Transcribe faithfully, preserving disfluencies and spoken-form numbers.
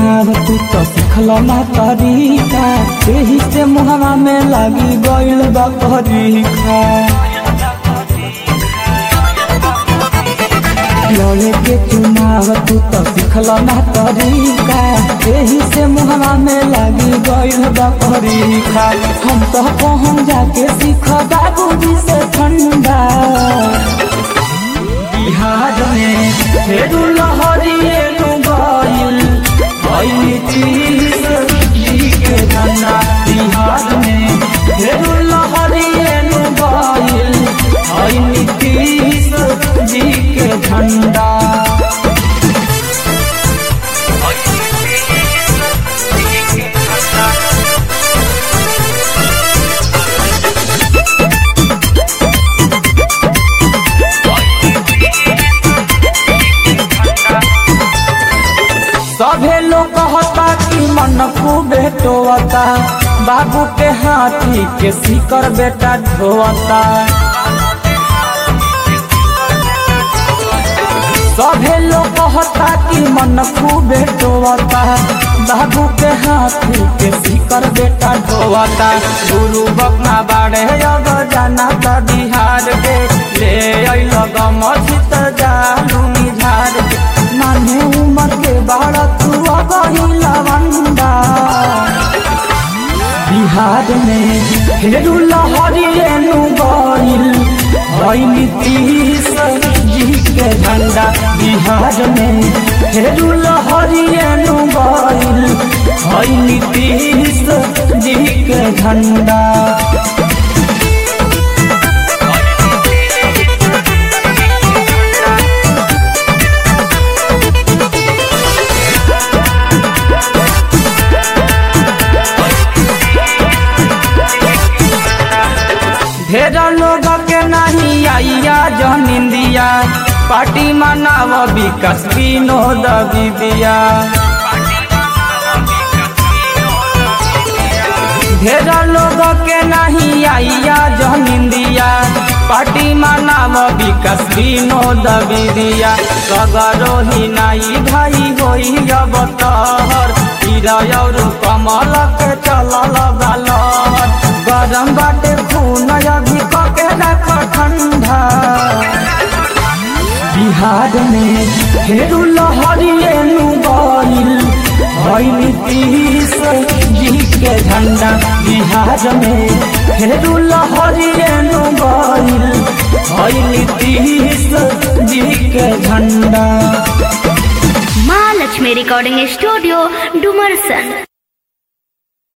चुनाव तू तो सिखल ना तरीका, यही से मुहवा में लागी गइल बा परीक्षा। लड़े के चुनाव तू तो सिखल ना तरीका, यही से मुहवा में लागी गइल बा परीक्षा। हम तो पहुँच जाके सीख बाबूजी से ठंडा। बिहार में फेरू लहरिए नु गइल भइल तीस जी के झंडा। बिहार में फेरू लहरिए नु गइल भइल तीस जी के झंडा। सभे लोग कहता कि मन खूबे टोता, बाबू के हाथी के सीकर बेटा ढोता। सभे लोग कहता कि मन खूबे टोता, बाबू के हाथी के सीकर बेटा ढोता। गुरु बकना बाड़े अब जाना था बिहार के, ले अइल गमछित जालूनी झाड़ के। नाने उमर के बाड़ा तू गइल लवंडा। बिहार में फेरू लहरिए नु गइल भइल तीस जी के झंडा। बिहार में फेरू लहरिए नु गइल भइल तीस जी के झंडा। ढेर लोग के नहीं आइया जन इंदिया, पार्टी मनाव विकास विनोद विदिया। ढेर लोग के नहीं आइया जन इंदिया, पार्टी मनाव विकास विनोद विदिया। सगरो ही नाई भाई होई अब तहर, हीरा और कमल के चलल बालर। गरम बाटे खून अभी के रख ठंडा। बिहार में फेरू लहरिए नु गइल भइल तीस जी के झंडा। बिहार में फेरू लहरिए नु गइल भइल तीस जी के झंडा। माँ लक्ष्मी रिकॉर्डिंग स्टूडियो डुमरसन।